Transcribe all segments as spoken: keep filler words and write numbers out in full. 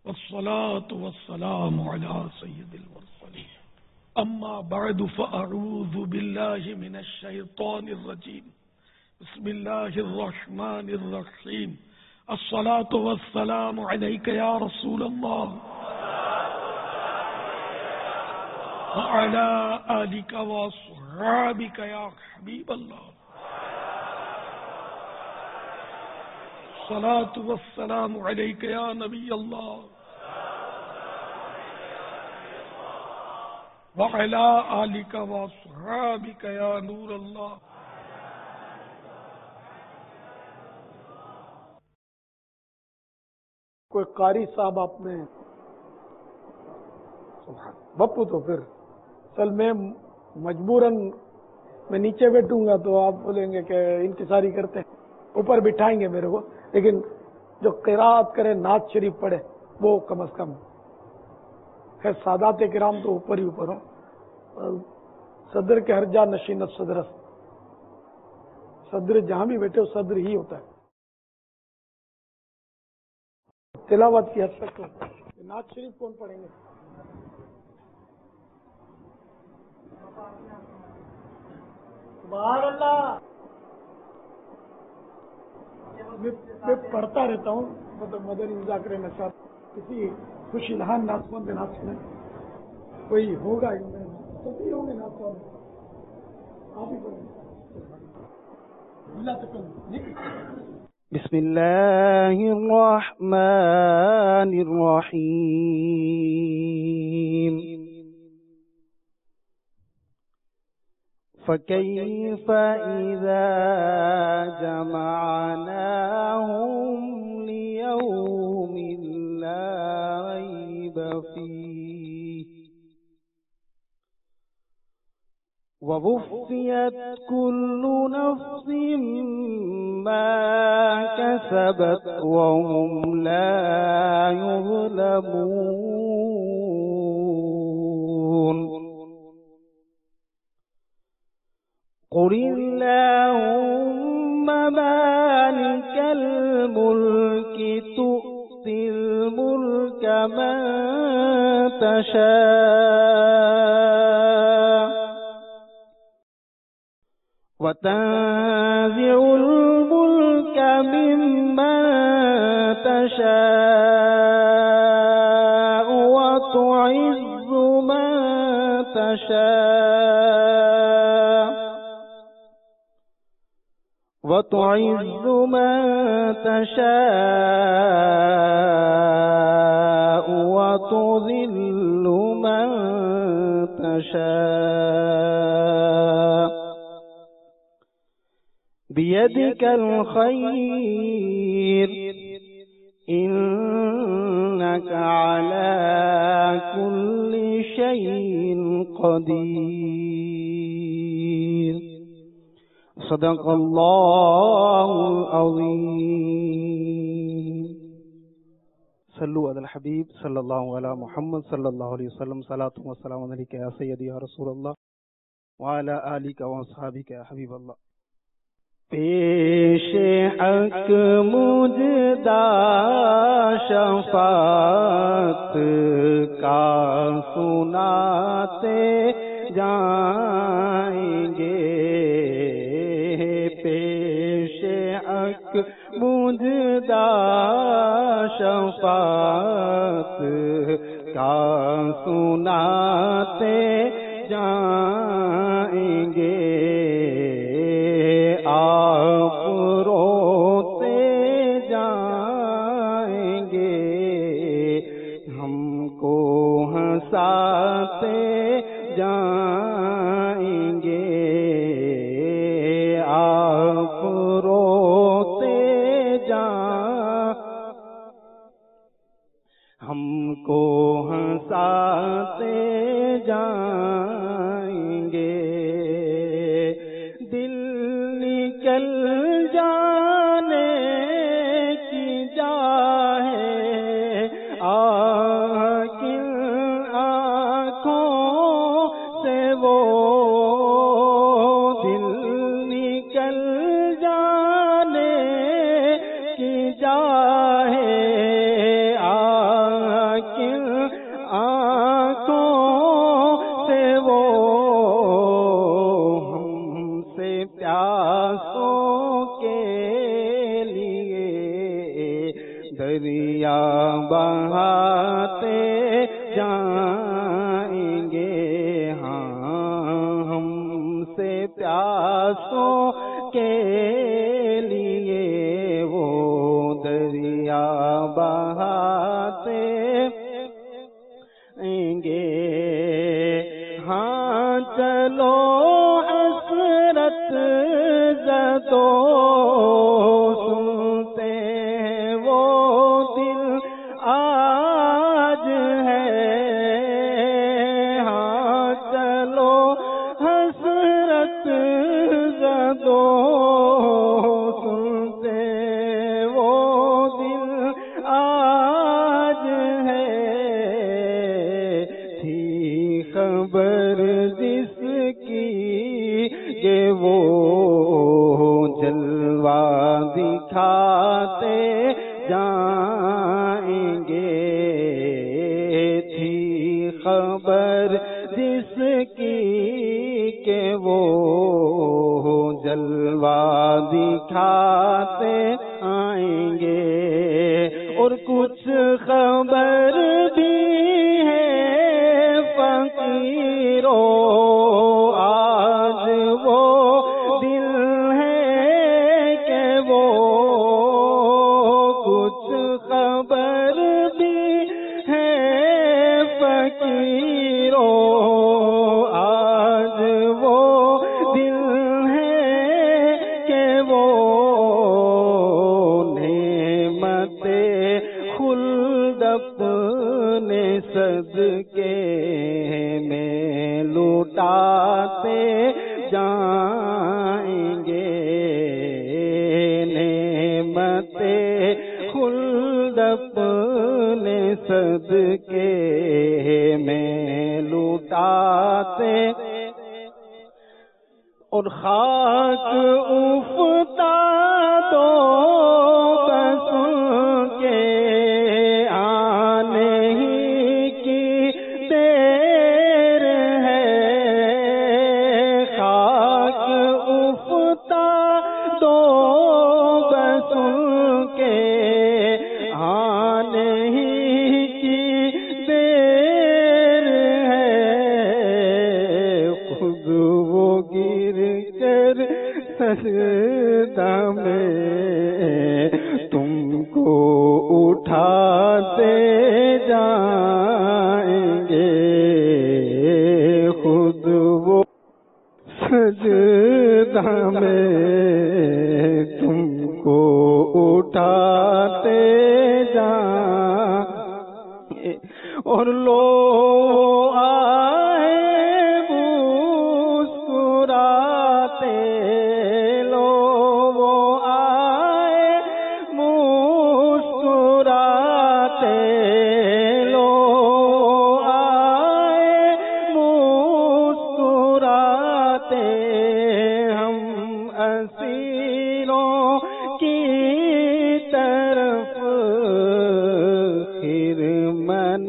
والصلاة والسلام على سيد المرسلين أما بعد فأعوذ بالله من الشيطان الرجيم بسم الله الرحمن الرحيم الصلاة والسلام عليك يا رسول الله وعلى آلك وصحابك يا حبيب الله الصلاة والسلام عليك يا نبي الله وعلى آلك وصحابك يا نور الله. کوئی قاری صاحب آپ نے بپو تو پھر چل میں مجبوراً میں نیچے بیٹھوں گا تو آپ بولیں گے کہ انتظاری کرتے ہیں، اوپر بٹھائیں گے میرے کو، لیکن جو قرات کرے نعت شریف پڑھے وہ کم از کم خیر سادات کرام تو اوپر ہی اوپر ہو، صدر کے ہر جا نشینت صدر صدر جہاں بھی بیٹھے وہ صدر ہی ہوتا ہے. تلاوت کی حد تک نعت شریف کون پڑھیں گے؟ سبحان اللہ. میں پڑھتا رہتا ہوں، مطلب مدنی مذاکرے میں ساتھ کسی خوشی لہان ناسمان کے ناس میں کوئی ہوگا سبھی ہوں گے ناسمان آپ ہی پڑھیں. بسم اللہ الرحمن الرحیم فَكَيْفَ إِذَا جَمَعْنَاهُمْ لِيَوْمٍ لَا رَيْبَ فِيهِ وَوُفِّيَتْ كُلُّ نَفْسٍ مَا كَسَبَتْ وَهُمْ لَا يُظْلَمُونَ. قل اللهم مالك الملك تؤتي الملك من تشاء وتنزع الملك ممن تشاء وتعز من تشاء وتعز من تشاء وتذل من تشاء بيدك الخير إنك على كل شيء قدير. صدق اللہ العظیم. صلو علی الحبیب صلی اللہ علی محمد صلی اللہ علیہ وسلم. صلاۃ و سلام علیک یا سیدی یا رسول اللہ وعلی آلک و اصحابک یا حبیب اللہ. پیش حق مجدہ شفاعت کا سناتے جائیں گے، پیش حق مجدہ شفاعت کا سناتے جائیں گے. آپ روتے جائیں گے، ہم کو ہنساتے جائیں گے. آپ روتے جائیں ہم کو ہنساتے جائیں گے. دل نکل جانے کی جائے آہ کن آنکھوں سے وہ دل نکل جانے کی جائے آہ جائیں گے، ہاں ہم سے پیاسوں کے لیے وہ دریا بہاتے گے، ہاں چلو حسرت زدو سنتے وہ دل آج ہے، ہاں چلو حسرت زدو سنتے وہ دل آج ہے، تھی خبر جس کی کہ وہ جلوہ دکھاتے جائیں گے، تھی خبر جس کی کہ وہ جلوہ دکھاتے آئیں گے، اور کچھ خبر بھی ہے فقیروں آج وہ دل ہے کہ وہ، کچھ خبر بھی ہے فقیروں آج وہ دل ہے کہ وہ نعمت خلد اپنے صدقے میں لوٹاتے جائیں گے، نعمت خلد اپنے صدقے میں لوٹاتے، اور خاک افتادو بس ان کے آنے ہی کی دیر ہے، خاک افتادو بس ان کے آنے ہی کی دیر ہے، خود وہ گر کر سجدہ میں تم کو اٹھاتے جائیں گے، خود وہ سجدہ میں تم کو اٹھاتے جائیں گے، اور لو آئے مسکراتے، لو وہ آئے مسکراتے، لو آئے مسکراتے، ہم اسیروں کی طرف خرمن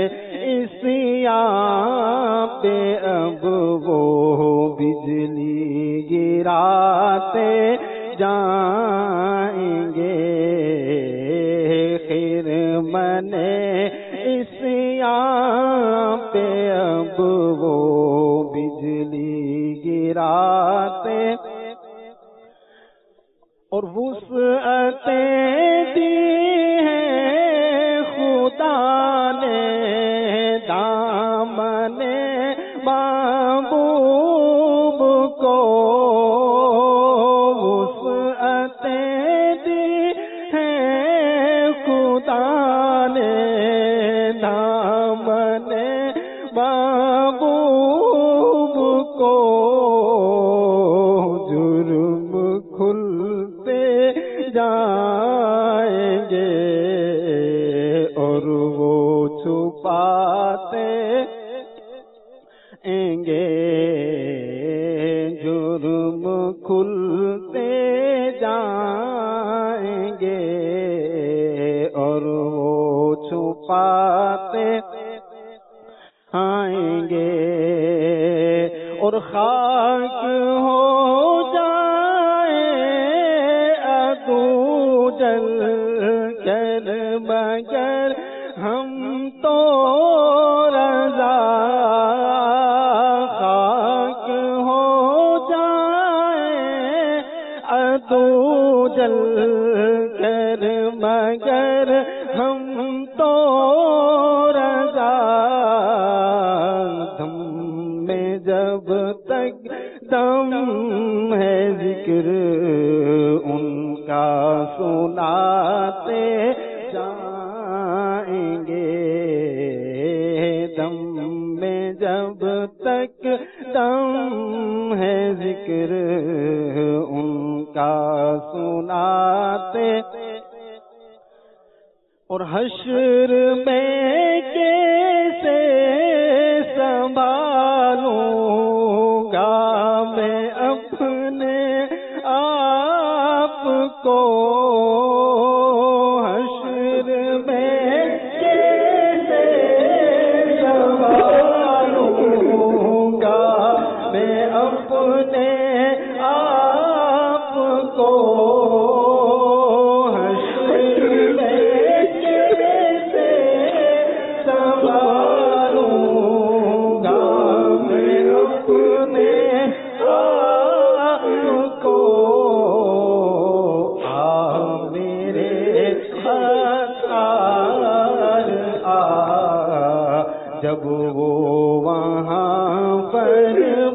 عصیاں پہ اب وہ بجلی گراتے جائیں گے، خرمن عصیاں پہ اب وہ بجلی گراتے، اور وسعتیں دی ہیں خدا نے دامن محبوب کو، وسعتیں دی ہیں خدا نے دامن محبوب کو، جرم کھلتے جائیں گے، اور وہ چھپاتے گے، جرم کھلتے جائیں گے، اور وہ چھپاتے آئیں گے، اور خاک ہو جائے عدو جل کر مگر ہم تو جل کر مگر ہم تو رضا، دم میں جب تک دم ہے ذکر ان کا سناتے جائیں گے، دم میں جب تک دم ہے ذکر ان کا سناتے، اور حشر میں کیسے سنبھالوں گا میں اپنے آپ کو، حشر میں کیسے سنبھالوں گا میں اپنے آپ کو، جب وہ وہاں فرمائیں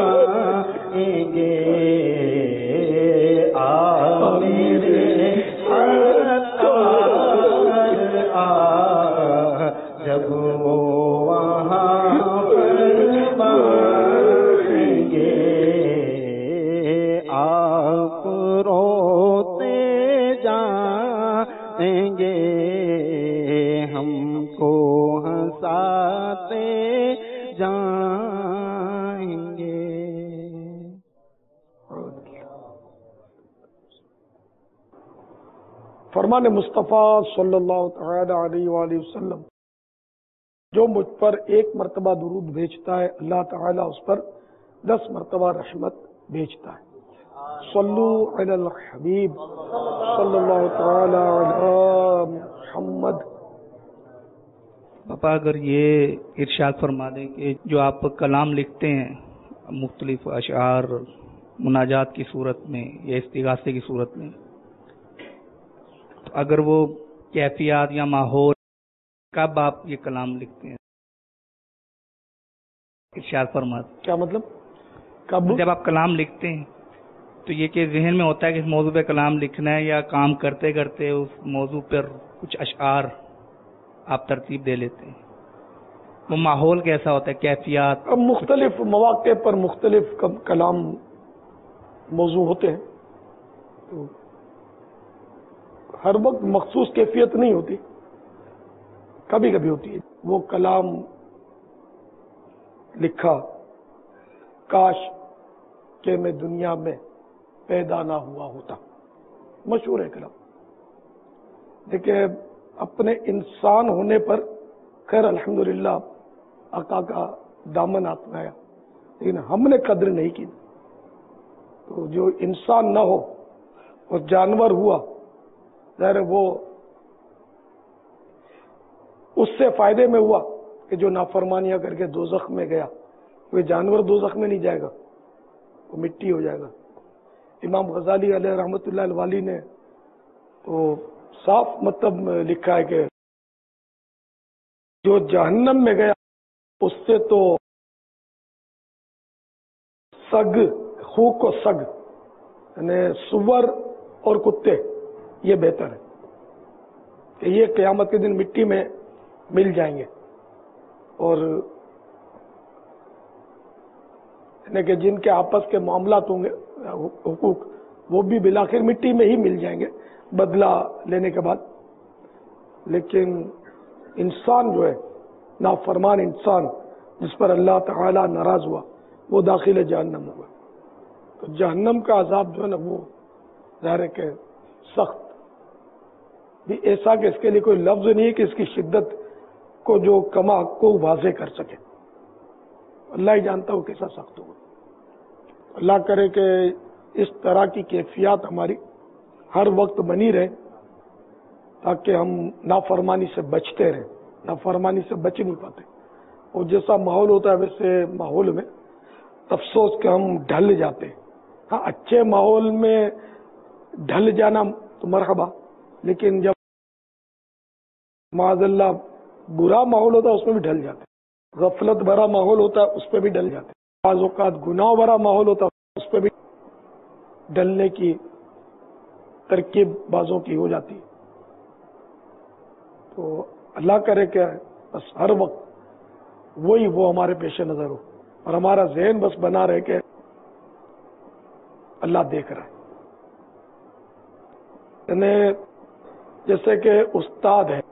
گے آ میرے آ، جب وہ وہاں فرمائیں گے آپ روتے جائیں گے ہم کو ہنساتے جائیں گے۔ فرمان مصطفیٰ صلی اللہ تعالی علیہ وآلہ وسلم، جو مجھ پر ایک مرتبہ درود بھیجتا ہے اللہ تعالیٰ اس پر دس مرتبہ رحمت بھیجتا ہے۔ صلو علی الحبیب صلی اللہ تعالی علی محمد۔ پاپا اگر یہ ارشاد فرما دیں کہ جو آپ کلام لکھتے ہیں مختلف اشعار مناجات کی صورت میں یا استغاثے کی صورت میں، تو اگر وہ کیفیات یا ماحول، کب آپ یہ کلام لکھتے ہیں؟ ارشاد فرما دیں۔ کیا مطلب؟ کب؟ جب آپ کلام لکھتے ہیں تو یہ کہ ذہن میں ہوتا ہے کہ اس موضوع پہ کلام لکھنا ہے، یا کام کرتے کرتے اس موضوع پر کچھ اشعار آپ ترتیب دے لیتے ہیں؟ وہ ماحول کیسا ہوتا ہے، کیفیات؟ اب مختلف مواقع پر مختلف کلام موضوع ہوتے ہیں، تو ہر وقت مخصوص کیفیت نہیں ہوتی، کبھی کبھی ہوتی ہے۔ وہ کلام لکھا کاش کہ میں دنیا میں پیدا نہ ہوا ہوتا، مشہور ہے کلام۔ دیکھیں اپنے انسان ہونے پر خیر الحمدللہ آقا کا دامن ہاتھ میں آیا، لیکن ہم نے قدر نہیں کی۔ تو جو انسان نہ ہو وہ جانور ہوا، ظاہر وہ اس سے فائدے میں ہوا کہ جو نافرمانیاں کر کے دوزخ میں گیا، وہ جانور دوزخ میں نہیں جائے گا، وہ مٹی ہو جائے گا۔ امام غزالی علیہ رحمۃ اللہ الوالی نے تو صاف مطلب لکھا ہے کہ جو جہنم میں گیا اس سے تو سگ، خوک و سگ یعنی سور اور کتے یہ بہتر ہے کہ یہ قیامت کے دن مٹی میں مل جائیں گے، اور یعنی کہ جن کے آپس کے معاملات ہوں گے حقوق وہ بھی بالآخر مٹی میں ہی مل جائیں گے بدلہ لینے کے بعد۔ لیکن انسان جو ہے نافرمان انسان جس پر اللہ تعالی ناراض ہوا وہ داخل جہنم ہوگا۔ تو جہنم کا عذاب جو ہے نا وہ ظاہر ہے کہ سخت بھی، ایسا کہ اس کے لیے کوئی لفظ نہیں ہے کہ اس کی شدت کو جو کما کو واضح کر سکے، اللہ ہی جانتا ہو کیسا سخت ہوگا۔ اللہ کرے کہ اس طرح کی کیفیات ہماری ہر وقت بنی رہے تاکہ ہم نافرمانی سے بچتے رہیں، نافرمانی سے بچ نہیں پاتے، اور جیسا ماحول ہوتا ہے ویسے ماحول میں افسوس کہ ہم ڈھل جاتے ہیں۔ ہاں اچھے ماحول میں ڈھل جانا تو مرحبا، لیکن جب معاذ اللہ برا ماحول ہوتا ہے اس میں بھی ڈھل جاتے، غفلت بھرا ماحول ہوتا ہے اس پہ بھی ڈل جاتے، بعض اوقات گناہ بھرا ماحول ہوتا ہے اس پہ بھی ڈلنے کی ترکیب بازوں کی ہو جاتی ہے۔ تو اللہ کرے کہ بس ہر وقت وہی وہ ہمارے پیش نظر ہو اور ہمارا ذہن بس بنا رہے کہ اللہ دیکھ رہا ہے۔ یعنی جیسے کہ استاد ہے،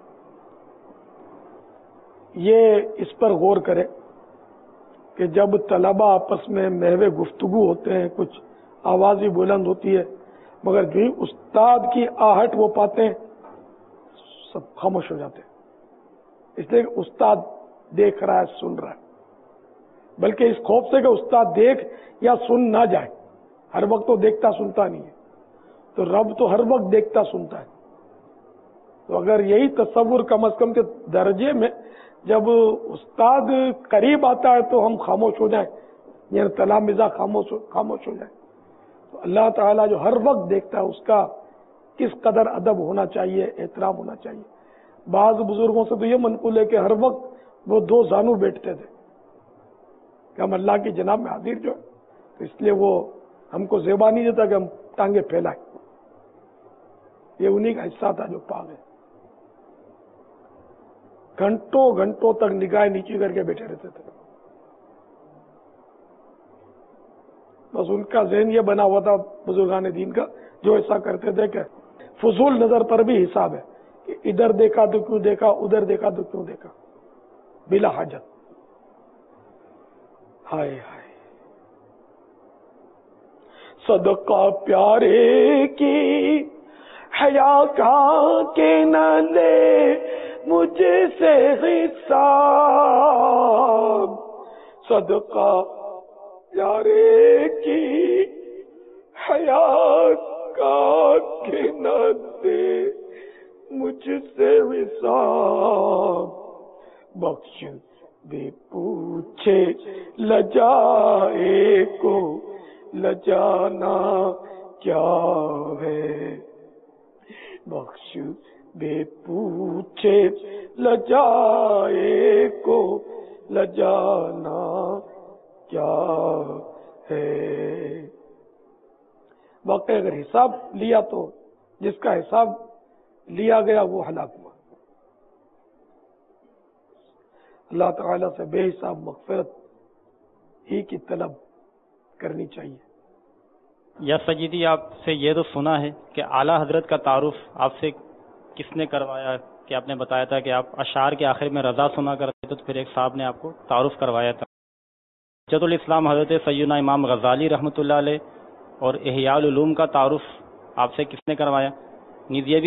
یہ اس پر غور کرے کہ جب طلبہ آپس میں محو گفتگو ہوتے ہیں، کچھ آوازیں بلند ہوتی ہے، مگر جو ہی استاد کی آہٹ وہ پاتے ہیں سب خاموش ہو جاتے ہیں، اس لیے کہ استاد دیکھ رہا ہے، سن رہا ہے، بلکہ اس خوف سے کہ استاد دیکھ یا سن نہ جائے، ہر وقت تو دیکھتا سنتا نہیں ہے، تو رب تو ہر وقت دیکھتا سنتا ہے۔ تو اگر یہی تصور کم از کم کے درجے میں جب استاد قریب آتا ہے تو ہم خاموش ہو جائیں، یعنی تلامذہ خاموش خاموش ہو جائیں، تو اللہ تعالیٰ جو ہر وقت دیکھتا ہے اس کا کس قدر ادب ہونا چاہیے، احترام ہونا چاہیے۔ بعض بزرگوں سے تو یہ منقول ہے کہ ہر وقت وہ دو زانو بیٹھتے تھے کہ ہم اللہ کی جناب میں حاضر جو ہے، تو اس لیے وہ ہم کو زیبا نہیں دیتا کہ ہم ٹانگیں پھیلائیں، یہ انہی کا حصہ تھا جو پا گئے۔ گھنٹوں گھنٹوں تک نگاہ نیچی کر کے بیٹھے رہتے تھے، بس ان کا ذہن یہ بنا ہوا تھا بزرگان دین کا، جو ایسا کرتے تھے کہ فضول نظر پر بھی حساب ہے کہ ادھر دیکھا تو کیوں دیکھا، ادھر دیکھا تو کیوں دیکھا، بلا حاجت۔ ہائے ہائے، صدقہ پیارے کی حیا کا کہ نہ لے مجھ سے حساب، صدقہ پیارے کی حیا کا کہ نہ دے مجھ سے حساب، بخش بے پوچھے لجائے کو لجانا کیا ہے، بخش بے پوچھے لجائے کو لجانا کیا ہے۔ واقعی اگر حساب لیا تو جس کا حساب لیا گیا وہ ہلاک ہوا۔ اللہ تعالیٰ سے بے حساب مغفرت ہی کی طلب کرنی چاہیے۔ یا سیدی، آپ سے یہ تو سنا ہے کہ اعلیٰ حضرت کا تعارف آپ سے کس نے کروایا؟ کہ آپ نے بتایا تھا کہ آپ اشعار کے آخر میں رضا سنا کرتے تھے، تو پھر ایک صاحب نے آپ کو تعارف کروایا تھا۔ حجت الاسلام حضرت سیدنا امام غزالی رحمۃ اللہ علیہ اور احیاء العلوم کا تعارف آپ سے کس نے کروایا؟ نیز یہ بھی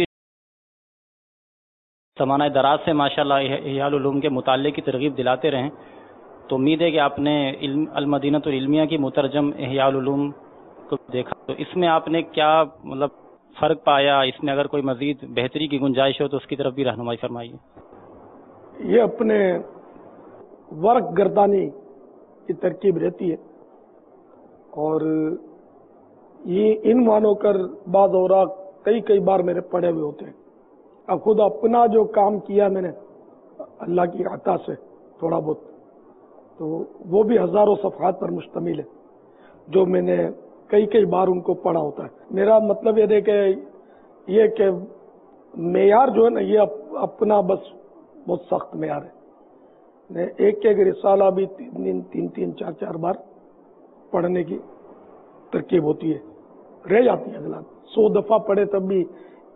زمانہ دراز سے ماشاءاللہ احیاء العلوم کے مطالعے کی ترغیب دلاتے رہیں، تو امید ہے کہ آپ نے علم المدینۃ العلمیہ کی مترجم احیاء العلوم کو دیکھا، تو اس میں آپ نے کیا مطلب فرق پایا؟ اس میں اگر کوئی مزید بہتری کی گنجائش ہو تو اس کی طرف بھی رہنمائی فرمائیے۔ یہ اپنے ورق گردانی کی ترکیب رہتی ہے، اور یہ ان مانو کر بعض اوراق کئی کئی بار میرے پڑھے ہوئے ہوتے ہیں۔ اب خود اپنا جو کام کیا میں نے اللہ کی عطا سے تھوڑا بہت، تو وہ بھی ہزاروں صفحات پر مشتمل ہے، جو میں نے کئی کئی بار ان کو پڑھا ہوتا ہے۔ میرا مطلب یہ ہے کہ یہ کہ معیار جو ہے نا، یہ اپنا بس بہت سخت معیار ہے۔ ایک ایک رسالہ بھی تین تین تین چار چار بار پڑھنے کی ترکیب ہوتی ہے، رہ جاتی ہے اغلاط، سو دفعہ پڑھے تب بھی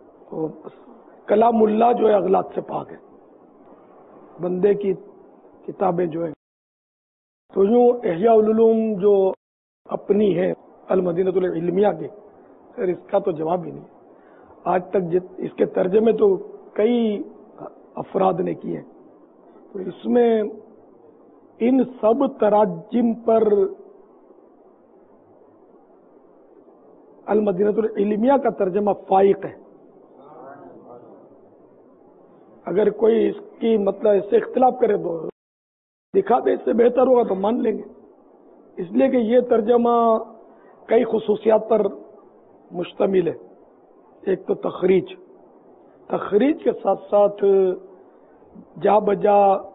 کلام اللہ جو ہے اغلاط سے پاک ہے۔ بندے کی کتابیں جو ہیں، تو یوں احیاء العلوم جو اپنی ہے المدینۃ العلمیہ کے، پھر اس کا تو جواب ہی نہیں۔ آج تک اس کے ترجمے تو کئی افراد نے کیے، تو اس میں ان سب تراجم پر المدینۃ العلمیہ کا ترجمہ فائق ہے۔ اگر کوئی اس کی مطلب اس سے اختلاف کرے تو دکھا دے، اس سے بہتر ہوگا تو مان لیں گے، اس لیے کہ یہ ترجمہ کئی خصوصیات پر مشتمل ہے. ایک تو تخریج تخریج کے ساتھ ساتھ جا بجا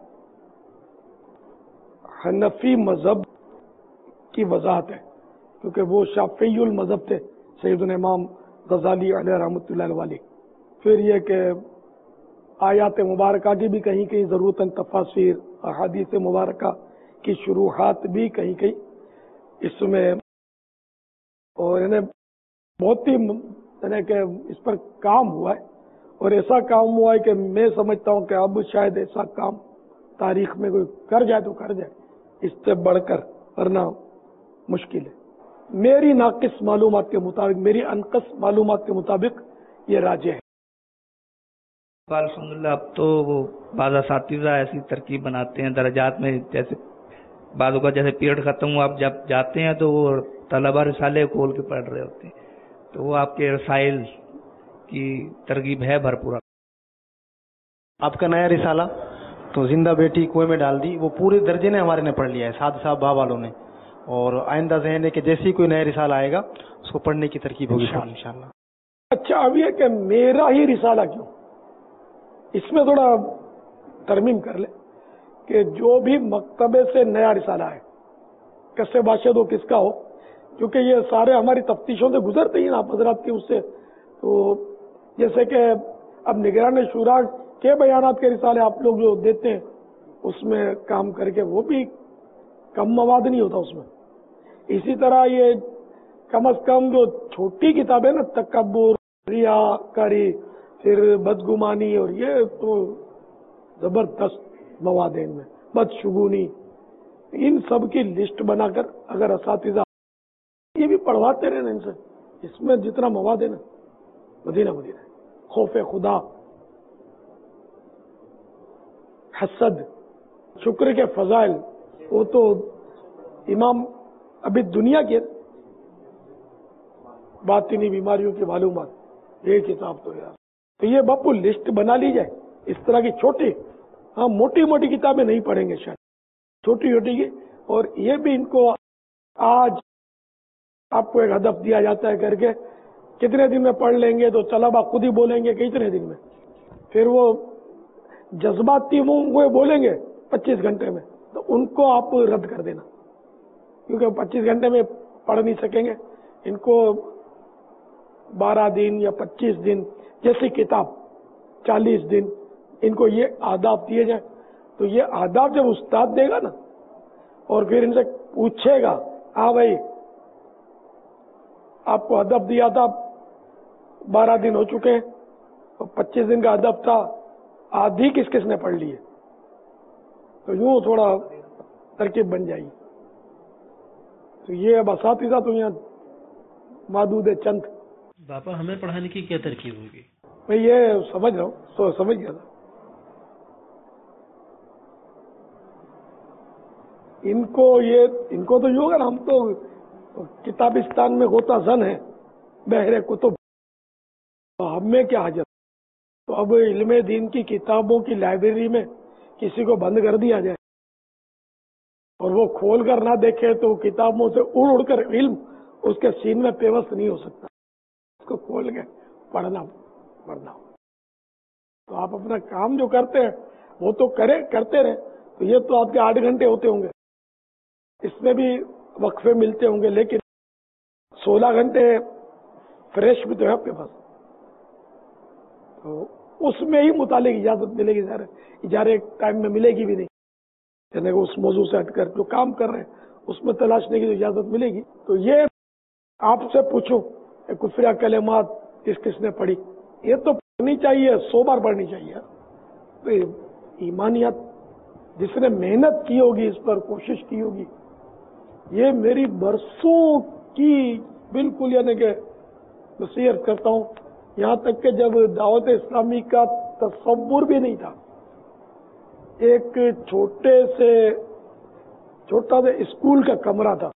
حنفی مذہب کی وضاحت ہے، کیونکہ وہ شافعی المذہب تھے سیدنا امام غزالی علیہ رحمۃ اللہ علیہ. پھر یہ کہ آیات مبارکہ کی بھی کہیں کہیں ضرورت تفاسیر، احادیث مبارکہ کی شروحات بھی کہیں کہیں اس میں، اور انہیں بہت ہی یعنی کہ اس پر کام ہوا ہے، اور ایسا کام ہوا ہے کہ میں سمجھتا ہوں کہ اب شاید ایسا کام تاریخ میں کوئی کر جائے تو کر جائے اس سے بڑھ کر، ورنہ مشکل ہے. میری ناقص معلومات کے مطابق، میری انقص معلومات کے مطابق یہ راجح ہے. الحمد للہ اب تو وہ بعض اساتذہ ایسی ترکیب بناتے ہیں درجات میں، جیسے بعضوں کا جیسے پیریڈ ختم ہوا آپ جب جاتے ہیں تو وہ طلبہ رسالے کھول کے پڑھ رہے ہوتے ہیں، تو وہ آپ کے رسائل کی ترغیب ہے بھرپور. آپ کا نیا رسالہ تو زندہ بیٹی کنویں میں ڈال دی، وہ پورے درجے نے ہمارے نے پڑھ لیا ہے، سعد صاحب با والوں نے، اور آئندہ ذہن ہے کہ جیسے ہی کوئی نیا رسالہ آئے گا اس کو پڑھنے کی ترکیب ہوگی انشاءاللہ. اچھا اب یہ کہ میرا ہی رسالہ کیوں، اس میں تھوڑا ترمیم کر لیں کہ جو بھی مکتبے سے نیا رسالہ ہے، کس باشد ہو کس کا ہو، کیونکہ یہ سارے ہماری تفتیشوں سے گزرتے ہی نا آپ حضرات کی، اس سے تو جیسے کہ اب نگران شورا کے بیانات کے رسالے آپ لوگ جو دیتے ہیں اس میں کام کر کے وہ بھی کم مواد نہیں ہوتا اس میں. اسی طرح یہ کم از کم جو چھوٹی کتابیں نا، تکبر، ریا کاری، پھر بدگمانی، اور یہ تو زبردست مواد ہیں ان میں، بدشگونی، ان سب کی لسٹ بنا کر اگر اساتذہ یہ بھی پڑھواتے رہے نا ان سے، اس میں جتنا مواد ہے نا مدینہ مدینہ، خوف خدا، حسد، شکر کے فضائل، وہ تو امام ابھی دنیا کے باطنی بیماریوں کی معلومات، یہ کتاب تو یار، تو یہ باپو لسٹ بنا لی جائے اس طرح کی چھوٹی، ہاں موٹی موٹی کتابیں نہیں پڑھیں گے شاید، چھوٹی چھوٹی کی، اور یہ بھی ان کو آج آپ کو ایک ہدف دیا جاتا ہے کر کے کتنے دن میں پڑھ لیں گے، تو طلبا خود ہی بولیں گے کہ اتنے دن میں، پھر وہ جذباتی وہ بولیں گے پچیس گھنٹے میں، تو ان کو آپ رد کر دینا، کیونکہ پچیس گھنٹے میں پڑھ نہیں سکیں گے. ان کو بارہ دن یا پچیس دن جیسی کتاب، چالیس دن، ان کو یہ آداب دیے جائیں، تو یہ آداب جب استاد دے گا نا، اور پھر ان سے پوچھے گا، ہاں بھائی آپ کو ادب دیا تھا، بارہ دن ہو چکے ہیں، اور پچیس دن کا ادب تھا، آدھی کس کس نے پڑھ لی ہے، تو یوں تھوڑا ترکیب بن جائے گی. تو یہ اب اساتذہ تو یہاں محدود ہے چند. باپا ہمیں پڑھانے کی کیا ترکیب ہوگی؟ میں یہ سمجھ رہا ہوں، سو سمجھ گیا تھا، ان کو یہ ان کو تو یہ ہوگا نا، ہم تو کتابستان میں غوطہ زن ہے بحر کتب، تو ہم میں کیا حاجت. تو اب علم دین کی کتابوں کی لائبریری میں کسی کو بند کر دیا جائے اور وہ کھول کر نہ دیکھے تو کتابوں سے اڑ اڑ کر علم اس کے سین میں پیوست نہیں ہو سکتا، اس کو کھول کے پڑھنا پڑھنا. تو آپ اپنا کام جو کرتے ہیں وہ تو کرے کرتے رہے، تو یہ تو آپ کے آٹھ گھنٹے ہوتے ہوں گے، اس میں بھی وقفے ملتے ہوں گے، لیکن سولہ گھنٹے فریش بھی تو ہے آپ کے پاس، تو اس میں ہی مطالعے کی اجازت ملے گی. ظاہر اجارے ٹائم میں ملے گی بھی نہیں، یعنی کہ اس موضوع سے ہٹ کر جو کام کر رہے ہیں اس میں تلاشنے کی اجازت ملے گی. تو یہ آپ سے پوچھوں کفریہ کلمات کس کس نے پڑھی، یہ تو پڑھنی چاہیے، سو بار پڑھنی چاہیے. تو ایمانیات جس نے محنت کی ہوگی، اس پر کوشش کی ہوگی، یہ میری برسوں کی بالکل یعنی کہ نصیحت کرتا ہوں، یہاں تک کہ جب دعوت اسلامی کا تصور بھی نہیں تھا، ایک چھوٹے سے چھوٹا سا اسکول کا کمرہ تھا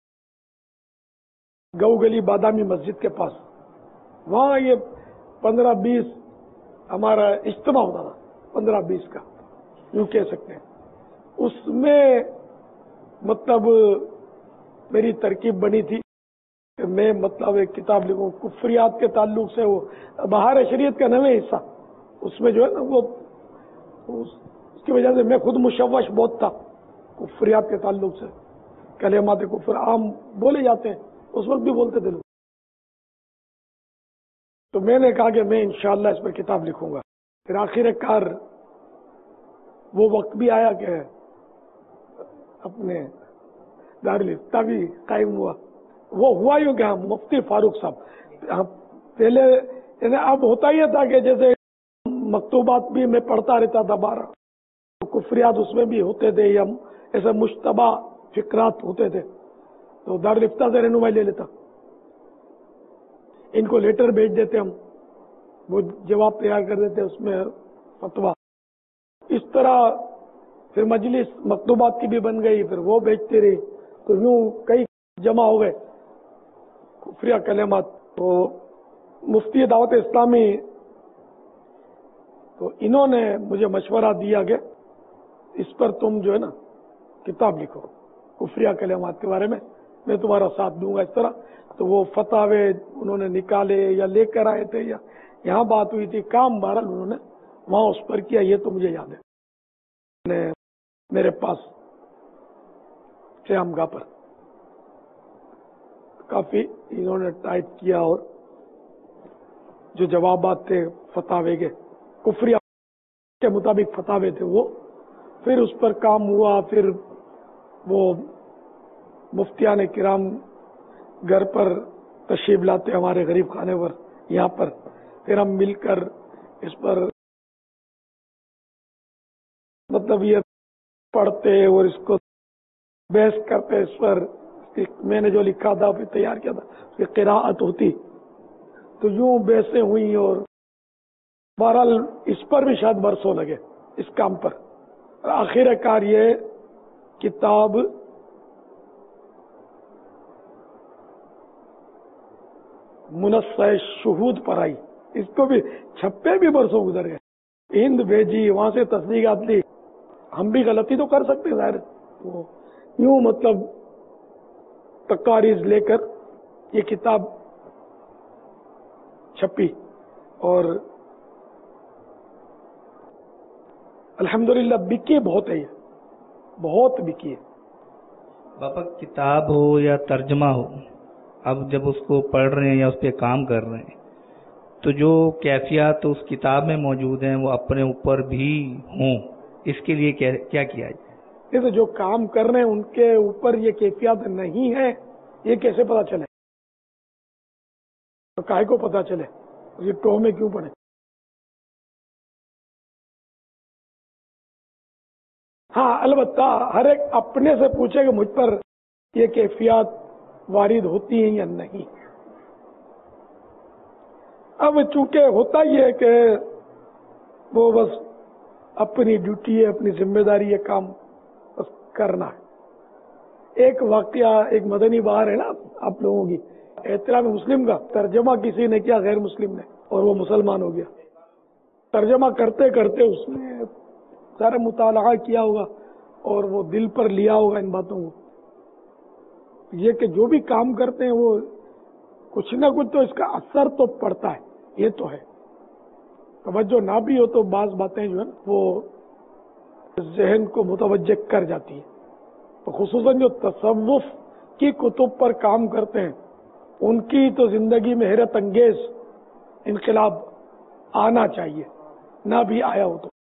گو گلی بادامی مسجد کے پاس، وہاں یہ پندرہ بیس ہمارا اجتماع ہوتا تھا، پندرہ بیس کا یوں کہہ سکتے ہیں. اس میں مطلب میری ترکیب بنی تھی کہ میں مطلب ایک کتاب لکھوں کفریات کے تعلق سے، وہ بہار شریعت کا نویں حصہ، اس میں جو ہے نا وہ اس کی وجہ سے میں خود مشوش بہت تھا کفریات کے تعلق سے، کلمات کفر عام بولے جاتے ہیں، اس وقت بھی بولتے تھے لوگ، تو میں نے کہا کہ میں انشاءاللہ اس پر کتاب لکھوں گا۔ پھر آخر کار وہ وقت بھی آیا کہ اپنے دارالفتہ بھی قائم ہوا، وہ ہوا یوں کہ ہم مفتی فاروق صاحب پہلے یعنی اب ہوتا یہ تھا کہ جیسے مکتوبات بھی میں پڑھتا رہتا تھا بارہ، کفریات اس میں بھی ہوتے تھے یا ایسے مشتبہ فکرات ہوتے تھے، تو دارالفتہ سے رہنمائی لے لیتا، ان کو لیٹر بھیج دیتے ہم، وہ جواب تیار کر دیتے اس میں فتویٰ، اس طرح پھر مجلس مکتوبات کی بھی بن گئی، پھر وہ بھیجتے رہی، تو یوں کئی جمع ہو گئے کفریہ کلمات۔ تو مفتی دعوت اسلامی تو انہوں نے مجھے مشورہ دیا کہ اس پر تم جو ہے نا کتاب لکھو کفریہ کلمات کے بارے میں، میں تمہارا ساتھ دوں گا اس طرح۔ تو وہ فتاوے انہوں نے نکالے یا لے کر آئے تھے یا یہاں بات ہوئی تھی، کام بہرحال انہوں نے وہاں اس پر کیا، یہ تو مجھے یاد ہے میرے پاس قیام گاہ پر کافی انہوں نے ٹائپ کیا، اور جو جوابات تھے فتاوے کے کفریہ کے مطابق فتاوے تھے وہ، پھر اس پر کام ہوا، پھر وہ مفتیان کرام گھر پر تشریف لاتے ہمارے غریب خانے پر یہاں پر، پھر ہم مل کر اس پر مطلب یہ پڑھتے اور اس کو بحث کرتے، اس پر میں نے جو لکھا تھا پھر تیار کیا تھا اس کی قراءت ہوتی، تو یوں بحثیں ہوئی، اور بہرحال اس پر بھی شاید برسوں لگے اس کام پر، اور آخر کار یہ کتاب منصہ شہود پر آئی، اس کو بھی چھپے بھی برسوں گزر گئے، ہند بھیجی، وہاں سے تصدیقات لی، ہم بھی غلطی تو کر سکتے ہیں ظاہر، تو یوں مطلب تقاریض لے کر یہ کتاب چھپی، اور الحمدللہ بکی بہت ہے، یہ بہت بکی ہے۔ باپا کتاب ہو یا ترجمہ ہو، اب جب اس کو پڑھ رہے ہیں یا اس پہ کام کر رہے ہیں تو جو کیفیات اس کتاب میں موجود ہیں وہ اپنے اوپر بھی ہوں، اس کے لیے کیا کیا کیا جائے؟ یہ تو جو کام کر رہے ہیں ان کے اوپر یہ کیفیات نہیں ہے، یہ کیسے پتا چلے؟ تو کاہے کو پتا چلے؟ یہ ٹو میں کیوں پڑے؟ ہاں البتہ ہر ایک اپنے سے پوچھے کہ مجھ پر یہ کیفیات وارد ہوتی ہیں یا نہیں۔ اب چونکہ ہوتا ہی ہے کہ وہ بس اپنی ڈیوٹی ہے، اپنی ذمہ داری ہے، کام بس کرنا ہے۔ ایک واقعہ ایک مدنی بہار ہے نا آپ لوگوں کی، احترام مسلم کا ترجمہ کسی نے کیا غیر مسلم نے، اور وہ مسلمان ہو گیا۔ ترجمہ کرتے کرتے اس نے سارا مطالعہ کیا ہوگا اور وہ دل پر لیا ہوگا ان باتوں کو، یہ کہ جو بھی کام کرتے ہیں وہ کچھ نہ کچھ تو اس کا اثر تو پڑتا ہے، یہ تو ہے۔ توجہ نہ بھی ہو تو بعض باتیں جو ہے وہ ذہن کو متوجہ کر جاتی ہیں، تو خصوصاً جو تصوف کی کتب پر کام کرتے ہیں ان کی تو زندگی میں حیرت انگیز انقلاب آنا چاہیے، نہ بھی آیا ہو تو،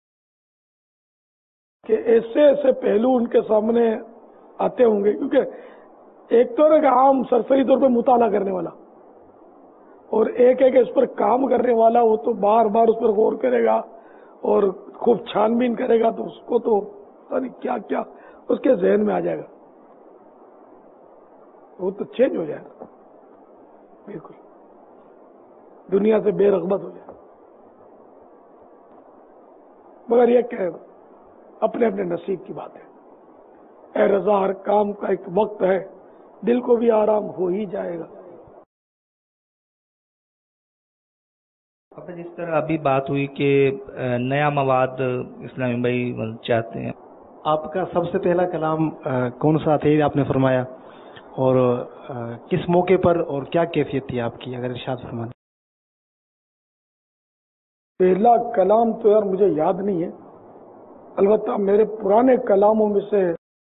کہ ایسے ایسے پہلو ان کے سامنے آتے ہوں گے، کیونکہ ایک تو ہے عام سرسری طور پہ مطالعہ کرنے والا، اور ایک ہے کہ اس پر کام کرنے والا، وہ تو بار بار اس پر غور کرے گا اور خوب چھان بین کرے گا، تو اس کو تو پتہ نہیں کیا کیا اس کے ذہن میں آ جائے گا، وہ تو چینج ہو جائے گا، بالکل دنیا سے بے رغبت ہو جائے گا۔ مگر یہ کہ اپنے اپنے نصیب کی بات ہے، اے رضا ہر کام کا ایک وقت ہے، دل کو بھی آرام ہو ہی جائے گا۔ اب جس طرح ابھی بات ہوئی کہ نیا مواد اسلامی بھائی چاہتے ہیں، آپ کا سب سے پہلا کلام کون سا تھے آپ نے فرمایا؟ اور کس موقع پر اور کیا کیفیت تھی آپ کی، اگر ارشاد فرمائیں؟ پہلا کلام تو یار مجھے یاد نہیں ہے، البتہ میرے پرانے کلاموں میں سے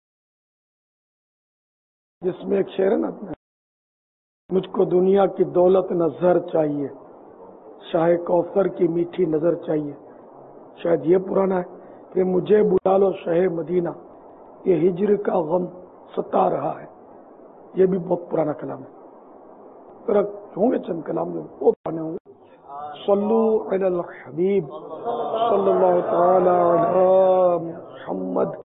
جس میں ایک شعر ہے نا، مجھ کو دنیا کی دولت نہ زر چاہیے، شاہ کوثر کی میٹھی نظر چاہیے، شاید یہ پرانا ہے کہ مجھے بلا لو شہ مدینہ، یہ ہجر کا غم ستا رہا ہے، یہ بھی بہت پرانا کلام ہے۔ پھر ہوں گے چند کلام جو بہت پرانے ہوں گے۔ صلو علی الحبیب صلی اللہ تعالی علی محمد